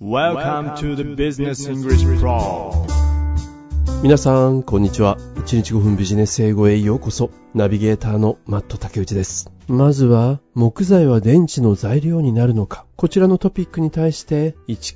Welcome to the Business English Pro。 皆さんこんにちは。1日5分ビジネス英語へようこそ。ナビゲーターのマット竹内です。まずは木材は電池の材料になるのか、こちらのトピックに対して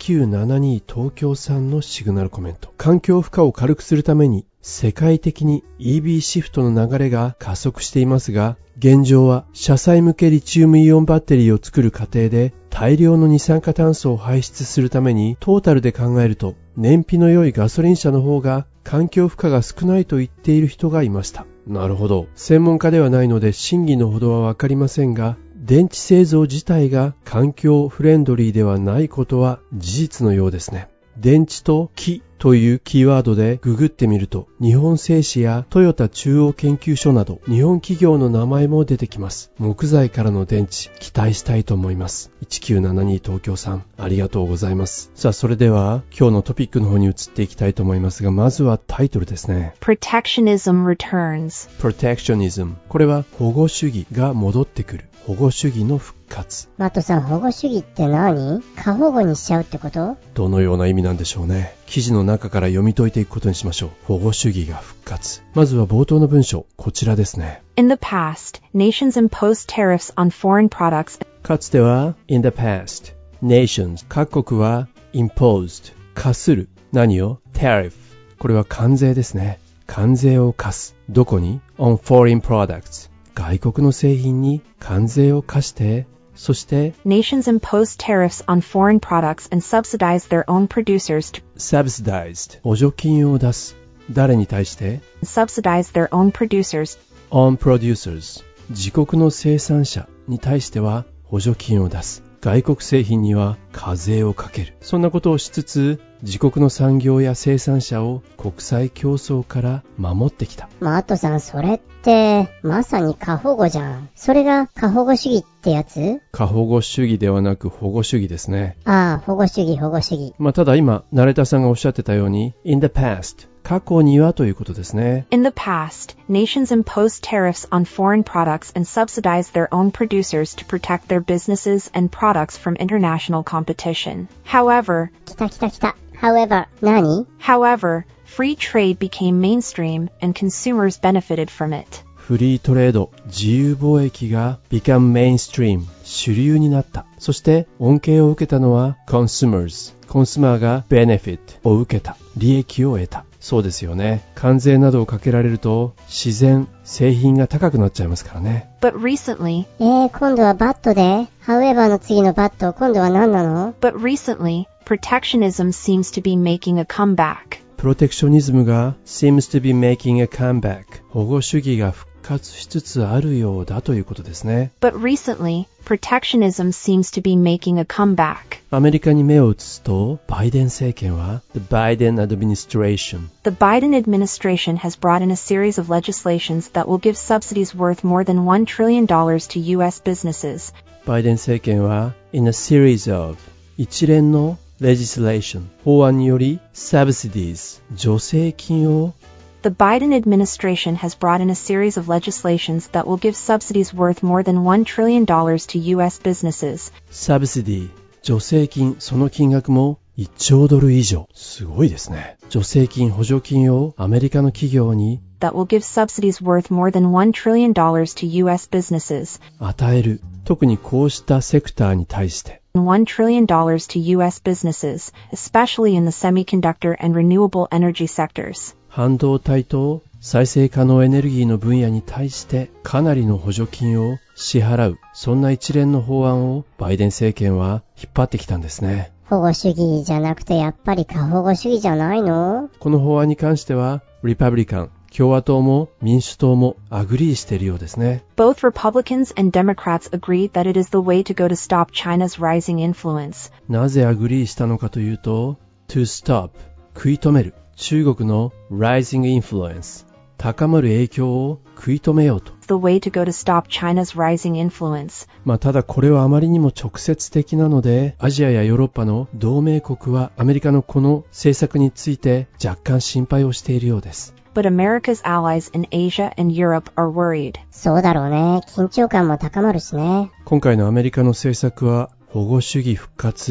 1972東京さんのシグナルコメント。環境負荷を軽くするために世界的に EV シフトの流れが加速していますが、現状は車載向けリチウムイオンバッテリーを作る過程で大量の二酸化炭素を排出するために、トータルで考えると燃費の良いガソリン車の方が環境負荷が少ないと言っている人がいました。なるほど。専門家ではないので真偽のほどはわかりませんが、電池製造自体が環境フレンドリーではないことは事実のようですね。電池と木というキーワードでググってみると、日本製紙やトヨタ中央研究所など日本企業の名前も出てきます。木材からの電池、期待したいと思います。1972東京さん、ありがとうございます。さあ、それでは今日のトピックの方に移っていきたいと思いますが、まずはタイトルですね。 Protectionism returns。 Protectionism、 これは保護主義が戻ってくる、保護主義の復活。 マットさん、保護主義って何？過保護にしちゃうってこと？ どのような意味なんでしょうね。記事の中から読み解いていくことにしましょう。保護主義が復活。まずは冒頭の文章、こちらですね。 In the past, nations imposed tariffs on foreign products. かつては In the past, nations 各国は imposed 課する、何を tariff、 これは関税ですね。関税を課す。どこに on foreign products、 外国の製品に関税を課して、そして Nations imposed tariffs on foreign products and subsidized their own producers to subsidized 補助金を出す。誰に対して subsidize their own producers on producers 自国の生産者に対しては補助金を出す。外国製品には課税をかける。そんなことをしつつ、自国の産業や生産者を国際競争から守ってきた。 マットさん、それってまさに過保護じゃん。それが過保護主義ってやつ？ 過保護主義ではなく保護主義ですね。 ああ、保護主義、保護主義。 ただ今ナレーターさんがおっしゃってたように in the past、 過去にはということですね。 In the past, nations imposed tariffs on foreign products and subsidized their own producers to protect their businesses and products from international competition. However, 来た。However, 何？ However, free trade became mainstream and consumers benefited from it. フリートレード、自由貿易が become mainstream、 主流になった。そして恩恵を受けたのは consumers、 コンスマーが benefit を受けた、利益を得た。そうですよね。関税などをかけられると自然製品が高くなっちゃいますからね。 But recently, 今度はバットで However の次のバット、今度は何なの？ But recently, protectionism seems to be making a comeback. プロテクショニズムが seems to be making a comeback、 保護主義が復活しつつあるようだということですね。 But recently, protectionism seems to be making a comeback. アメリカに目を移すと、バイデン政権は The Biden administration、 The Biden administration has brought in a series of legislations that will give subsidies worth more than $1 trillion to U.S. businesses. バイデン政権は In a series of 一連のlegislation、 法案により subsidies、 助成金を The Biden administration has brought in a series of legislations that will give subsidies worth more than $1 trillion to U.S. businesses. subsidy、 助成金、その金額も1兆ドル以上。すごいですね。助成金、補助金をアメリカの企業に That will give subsidies worth more than $1 trillion to U.S. businesses. 与える。特にこうしたセクターに対して $1 trillion to U.S. businesses, especially in the semiconductor and renewable energy sectors. 半導体と再生可能エネルギーの分野に対してかなりの補助金を支払う、そんな一連の法案をバイデン政権は引っ張ってきたんですね。 保護主義じゃなくてやっぱり過保護主義じゃないの？ この法案に関してはリパブリカン、共和党も民主党もアグリーしているようですね。 Both Republicans and Democrats agreed that it is the way to go to stop China's rising influence. なぜアグリーしたのかというと to stop、 食い止める、中国の rising influence、 高まる影響を食い止めようと。 The way to go to stop China's rising influence. ただこれはあまりにも直接的なので、アジアやヨーロッパの同盟国はアメリカのこの政策について若干心配をしているようです。 But America's allies in Asia and Europe are worried. そうだろうね。緊張感も高まるしね。 今回のアメリカの政策は保護主義復活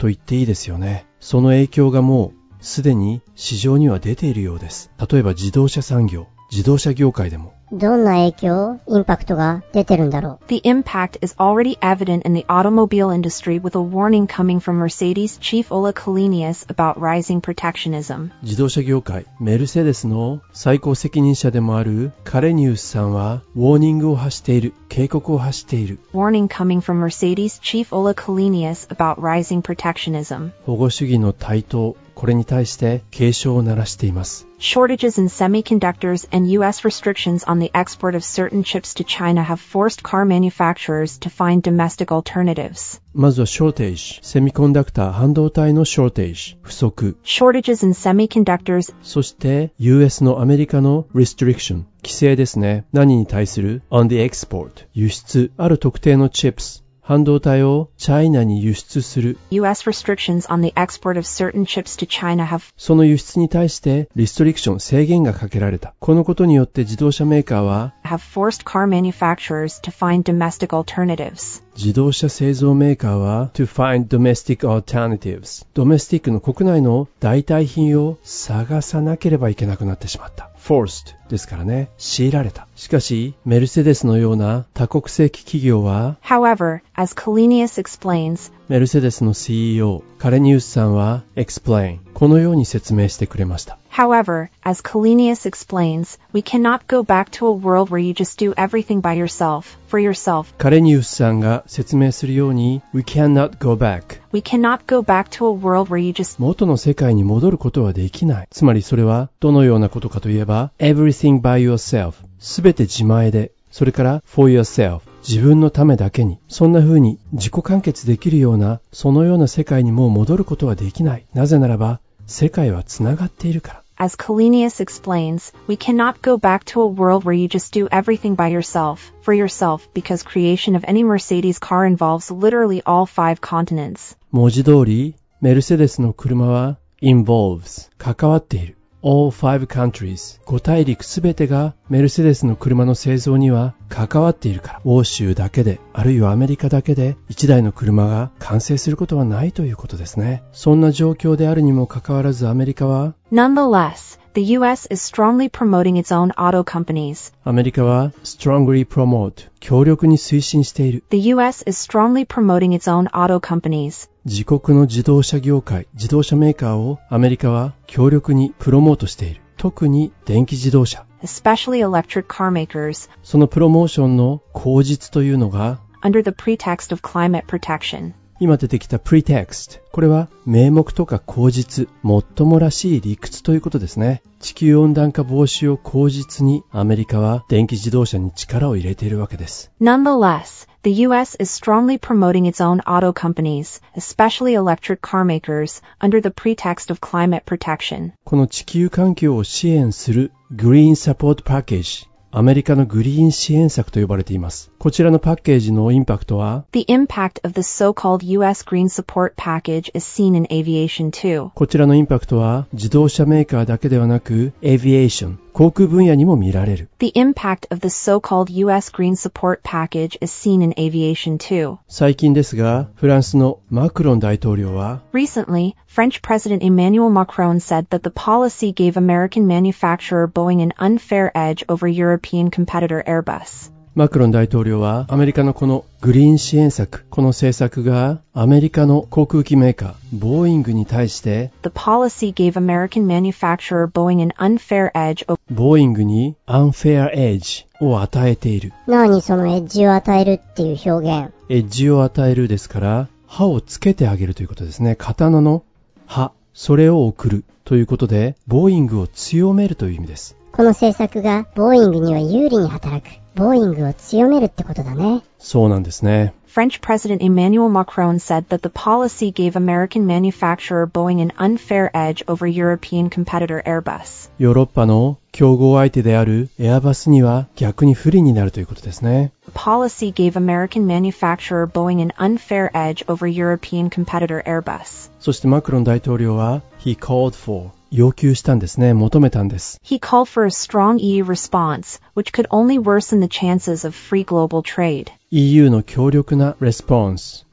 と言っていいですよね。その影響がもうすでに市場には出ているようです。例えば自動車産業、自動車業界でも。 どんな影響、インパクトが出てるんだろう。 The impact is already evident in the automobile industry with a warning coming from Mercedes chief Ola Kalinius about rising protectionism. 自動車業界、メルセデスの最高責任者でもあるカレニウスさんは、ウォーニングを発している、警告を発している。 Warning coming from Mercedes chief Ola Kalinius about rising protectionism. 保護主義の台頭、これに対して警鐘を鳴らしています。 Shortages in semiconductors and U.S. restrictions on the export of certain chips to China have forced car manufacturers to find domestic alternatives. まずは shortage、セミコンダクター、半導体の shortage、不足。 Shortages in semiconductors. そして US のアメリカの restriction、規制ですね。何に対する on the export、輸出、ある特定の chips。半導体をチャイナに輸出する。 U.S. restrictions on the export of certain chips to China have その輸出に対してリストリクション、制限がかけられた。このことによって自動車メーカーは forced car manufacturers to find domestic alternatives. 自動車製造メーカーは to find domestic alternatives。ドメスティックの国内の代替品を探さなければいけなくなってしまった。forced ですからね、強いられた。しかし、メルセデスのような多国籍企業は However, as Kalinius explains, メルセデスの CEO カレニウスさんは explain このように説明してくれました。 However, as Kalinius explains, we cannot go back to a world where you just do everything by yourself, for yourself. カレニウスさんが説明するように We cannot go back We cannot go back to a world where you just 元の世界に戻ることはできない。つまりそれはどのようなことかといえば Everything by yourself すべて自前で、それから for yourself 自分のためだけに、そんな風に自己完結できるようなそのような世界にもう戻ることはできない。なぜならば世界はつながっているから。 As Kalinius explains, we cannot go back to a world where you just do everything by yourself, for yourself, because creation of any Mercedes car involves literally all 5 continents. 文字通り、メルセデスの車は involves 関わっている。all 5 countries 5大陸すべてがメルセデスの車の製造には関わっているから、欧州だけで、あるいはアメリカだけで1台の車が完成することはないということですね。そんな状況であるにもかかわらずアメリカは Nonetheless, the U.S. is strongly promoting its own auto companies. アメリカは strongly promote 強力に推進している。 The U.S. is strongly promoting its own auto companies. 自国の自動車業界、自動車メーカーをアメリカは強力にプロモートしている。特に電気自動車。 Especially electric car makers. そのプロモーションの口実というのが under the pretext of climate protection. 今出てきた pretext。これは名目とか口実、もっともらしい理屈ということですね。地球温暖化防止を口実にアメリカは電気自動車に力を入れているわけです。 Nonetheless, the U.S. is strongly promoting its own auto companies, especially electric car makers, under the pretext of climate protection. この地球環境を支援する Green Support Package。アメリカのグリーン支援策と呼ばれています。こちらのパッケージのインパクトは The impact of the so-called U.S. Green Support Package is seen in aviation too. こちらのインパクトは自動車メーカーだけではなく Aviation、航空分野にも見られる。 The impact of the so-called U.S. Green Support Package is seen in aviation too. 最近ですが、フランスのマクロン大統領は Recently, French President Emmanuel Macron said that the policy gave American manufacturer Boeing an unfair edge over European competitor Airbus. マクロン大統領はアメリカのこのグリーン支援策、この政策がアメリカの航空機メーカー、ボーイングに対して The policy gave American manufacturer Boeing an unfair edge over ボーイングに unfair edge を与えている。 何そのエッジを与えるっていう表現。 エッジを与えるですから、刃をつけてあげるということですね。刀の刃、それを送るということで、ボーイングを強めるという意味です。 この政策がボーイングには有利に働く。ボーイングを強めるってことだね。 そうなんですね。 French President Emmanuel Macron said that the policy gave American manufacturer Boeing an unfair edge over European competitor Airbus. ヨーロッパの競合相手であるエアバスには逆に不利になるということですね。 The policy gave American manufacturer Boeing an unfair edge over European competitor Airbus. そしてマクロン大統領は He called for要求したんですね。求めたんです。 He called for a strong EU response, which could only worsen the chances of free global trade. EU の強力なレスポンス、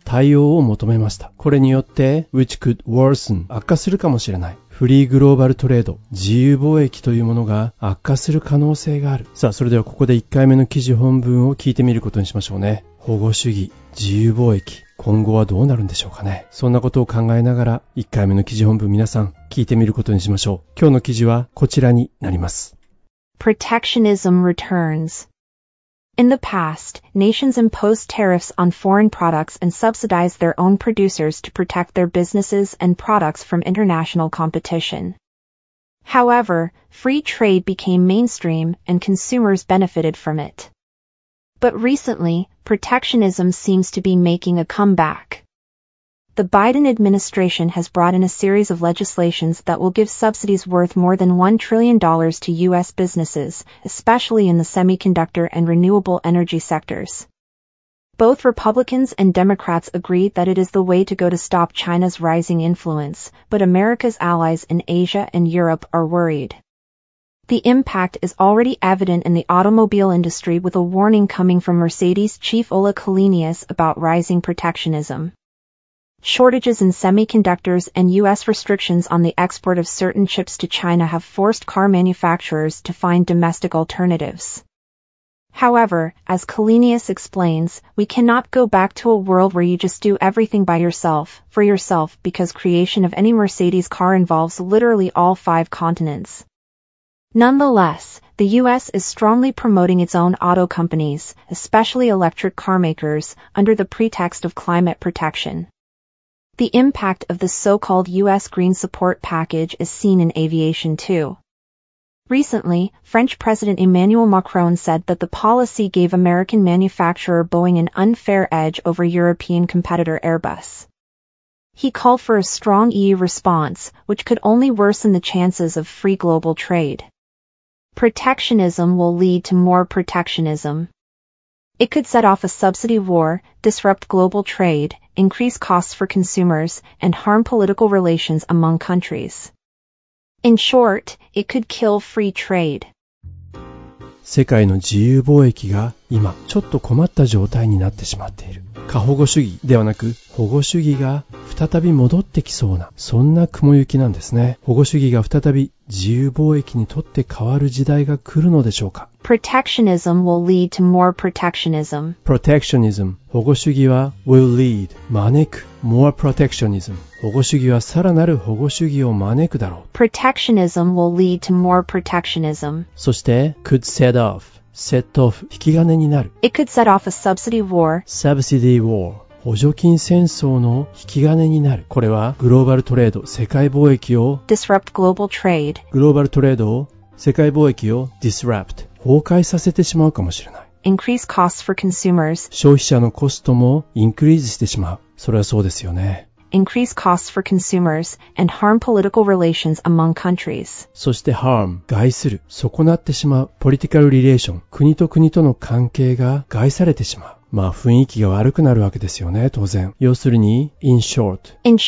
対応を求めました。これによって、which could worsen 悪化するかもしれない。フリーグローバルトレード、自由貿易というものが悪化する可能性がある。さあ、それではここで1回目の記事本文を聞いてみることにしましょうね。保護主義、自由貿易、今後はどうなるんでしょうかね。そんなことを考えながら、1回目の記事本文皆さん聞いてみることにしましょう。今日の記事はこちらになります。 Protectionism returns. In the past, nations imposed tariffs on foreign products and subsidized their own producers to protect their businesses and products from international competition. However, free trade became mainstream and consumers benefited from it. But recently, protectionism seems to be making a comeback. The Biden administration has brought in a series of legislations that will give subsidies worth more than $1 trillion to U.S. businesses, especially in the semiconductor and renewable energy sectors. Both Republicans and Democrats agree that it is the way to go to stop China's rising influence, but America's allies in Asia and Europe are worried. The impact is already evident in the automobile industry, with a warning coming from Mercedes chief Ola Kalinius about rising protectionism. Shortages in semiconductors and U.S. restrictions on the export of certain chips to China have forced car manufacturers to find domestic alternatives. However, as Kalinius explains, we cannot go back to a world where you just do everything by yourself, for yourself, because creation of any Mercedes car involves literally all 5 continents. Nonetheless, the U.S. is strongly promoting its own auto companies, especially electric car makers, under the pretext of climate protection. The impact of this so-called U.S. Green Support Package is seen in aviation too. Recently, French President Emmanuel Macron said that the policy gave American manufacturer Boeing an unfair edge over European competitor Airbus. He called for a strong EU response, which could only worsen the chances of free global trade. Protectionism will lead to more protectionism. It could set off a subsidy war, disrupt global trade, increase costs for consumers, and harm political relations among countries. In short, it could kill free trade. 世界の自由貿易が今ちょっと困った状態になってしまっている。過保護主義ではなく保護主義が再び戻ってきそうな、そんな雲行きなんですね。保護主義が再び自由貿易にとって変わる時代が来るのでしょうか。 Protectionism will lead to more protectionism. Protectionism、保護主義は will lead、招く more protectionism。保護主義はさらなる保護主義を招くだろう。 Protectionism will lead to more protectionism. そして could set off、引き金になる。 It could set off a subsidy war. Subsidy war、補助金戦争の引き金になる。これはグローバルトレード、世界貿易を disrupt global trade. グローバルトレードを、世界貿易を disrupt、崩壊させてしまうかもしれない。 Increase costs for consumers. 消費者のコストもインクリーズしてしまう。それはそうですよね。 Increase costs for consumers and harm political relations among countries. そして harm、害する、損なってしまう。political relation、国と国との関係が害されてしまう。まあ雰囲気が悪くなるわけですよね、当然。要するに in short、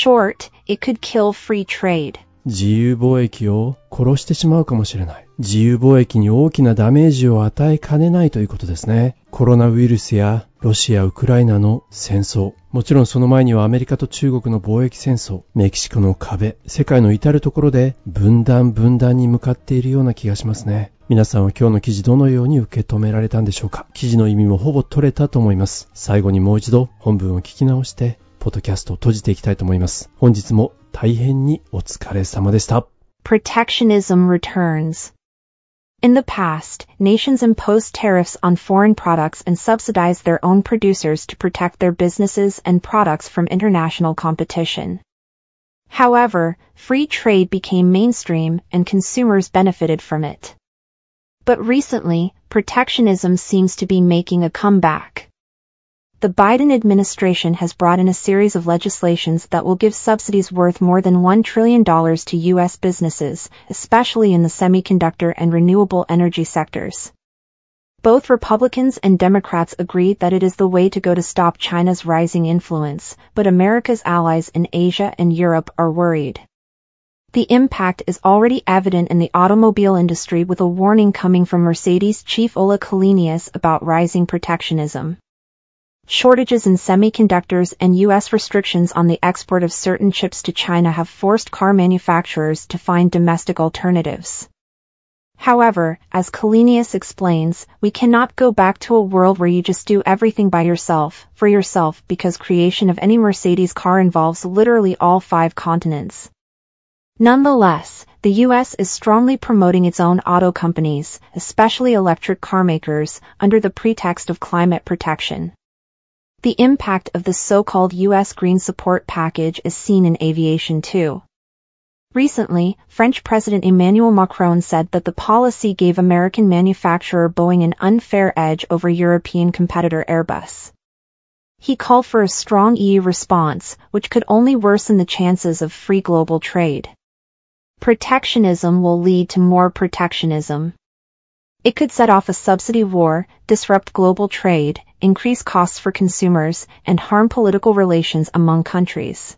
it could kill free trade. 自由貿易を殺してしまうかもしれない。自由貿易に大きなダメージを与えかねないということですね。コロナウイルスやロシア・ウクライナの戦争、もちろんその前にはアメリカと中国の貿易戦争、メキシコの壁、世界の至るところで分断に向かっているような気がしますね。皆さんは今日の記事どのように受け止められたんでしょうか。記事の意味もほぼ取れたと思います。最後にもう一度本文を聞き直してポッドキャストを閉じていきたいと思います。本日も大変にお疲れ様でした。 Protectionism returns. In the past, nations imposed tariffs on foreign products and subsidized their own producers to protect their businesses and products from international competition. However, free trade became mainstream and consumers benefited from it. But recently, protectionism seems to be making a comeback. The Biden administration has brought in a series of legislations that will give subsidies worth more than $1 trillion to U.S. businesses, especially in the semiconductor and renewable energy sectors. Both Republicans and Democrats agree that it is the way to go to stop China's rising influence, but America's allies in Asia and Europe are worried. The impact is already evident in the automobile industry, with a warning coming from Mercedes chief Ola Kalinius about rising protectionism. shortages in semiconductors and U.S. restrictions on the export of certain chips to China have forced car manufacturers to find domestic alternatives. However, as Kalenius explains, we cannot go back to a world where you just do everything by yourself, for yourself, because creation of any Mercedes car involves literally all 5 continents. Nonetheless, the U.S. is strongly promoting its own auto companies, especially electric car makers, under the pretext of climate protection. The impact of the so-called U.S. Green Support Package is seen in aviation too. Recently, French President Emmanuel Macron said that the policy gave American manufacturer Boeing an unfair edge over European competitor Airbus. He called for a strong EU response, which could only worsen the chances of free global trade. Protectionism will lead to more protectionism. It could set off a subsidy war, disrupt global trade, increase costs for consumers, and harm political relations among countries.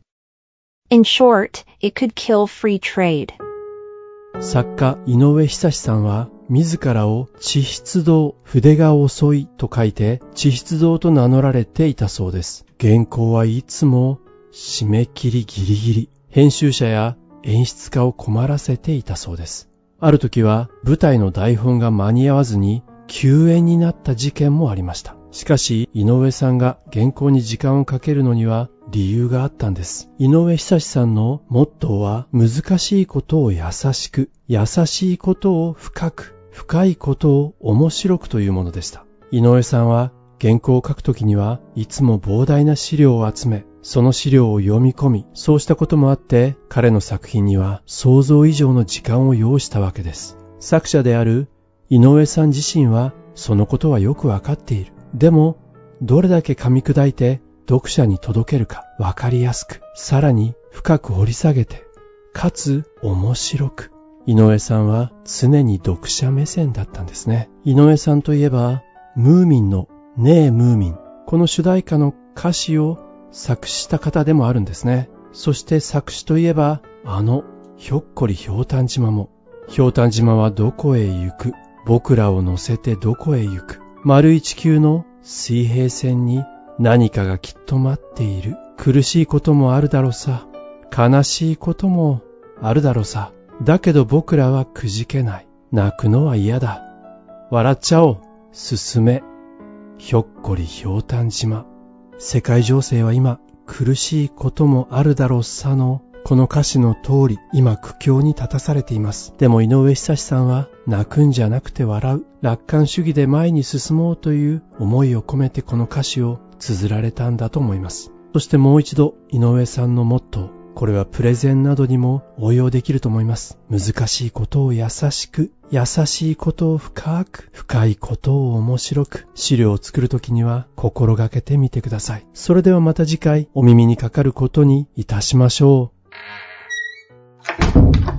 In short, it could kill free trade. 作家井上久志さんは自らを地筆道、筆が遅いと書いて地筆道と名乗られていたそうです。原稿はいつも締め切りギリギリ、編集者や演出家を困らせていたそうです。ある時は舞台の台本が間に合わずに休演になった事件もありました。しかし井上さんが原稿に時間をかけるのには理由があったんです。井上久志さんのモットーは難しいことを優しく、優しいことを深く、深いことを面白くというものでした。井上さんは原稿を書くときにはいつも膨大な資料を集め、その資料を読み込み、そうしたこともあって彼の作品には想像以上の時間を要したわけです。作者である井上さん自身はそのことはよくわかっている。でも、どれだけ噛み砕いて読者に届けるかわかりやすく、さらに深く掘り下げて、かつ面白く。井上さんは常に読者目線だったんですね。井上さんといえば、ムーミンのねえムーミン。この主題歌の歌詞を作詞した方でもあるんですね。そして作詞といえば、ひょっこりひょうたん島も。ひょうたん島はどこへ行く？僕らを乗せてどこへ行く？丸い地球の水平線に何かがきっと待っている。苦しいこともあるだろうさ。悲しいこともあるだろうさ。だけど僕らはくじけない。泣くのは嫌だ。笑っちゃおう。進め。ひょっこりひょうたん島。世界情勢は今苦しいこともあるだろうさのこの歌詞の通り今苦境に立たされています。でも井上久志さんは泣くんじゃなくて笑う、楽観主義で前に進もうという思いを込めてこの歌詞を綴られたんだと思います。そしてもう一度井上さんのモットー、これはプレゼンなどにも応用できると思います。難しいことを優しく、優しいことを深く、深いことを面白く、資料を作るときには心がけてみてください。それではまた次回お耳にかかることにいたしましょう。